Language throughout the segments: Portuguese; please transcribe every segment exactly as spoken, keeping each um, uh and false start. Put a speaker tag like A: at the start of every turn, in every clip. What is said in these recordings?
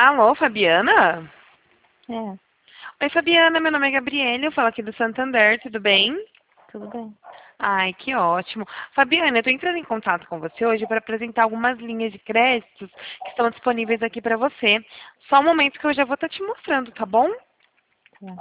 A: Alô, Fabiana?
B: É,
A: Oi, Fabiana, meu nome é Gabriele, eu falo aqui do Santander, tudo bem?
B: tudo bem.
A: Ai, que ótimo. Fabiana, eu estou entrando em contato com você hoje para apresentar algumas linhas de créditos que estão disponíveis aqui para você. Só um momento que eu já vou estar te mostrando, tá bom?
B: Tá.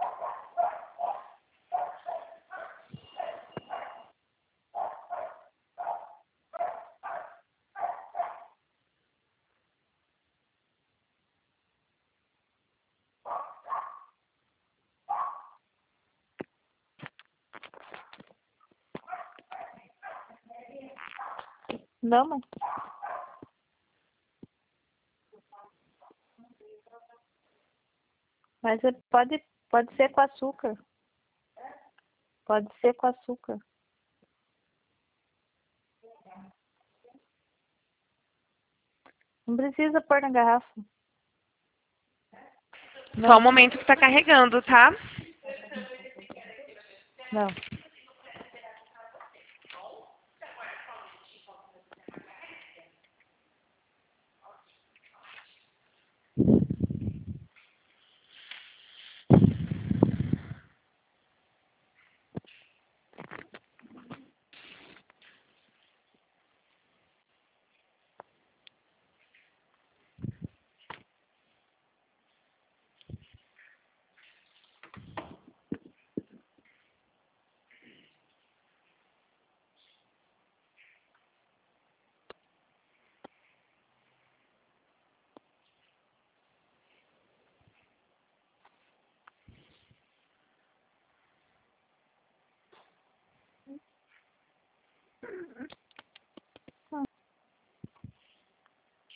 B: Não, mas mas é- pode, pode ser com açúcar. Pode ser com açúcar. Não precisa pôr na garrafa.
A: Só um
B: Não,
A: momento que está carregando, tá?
B: não.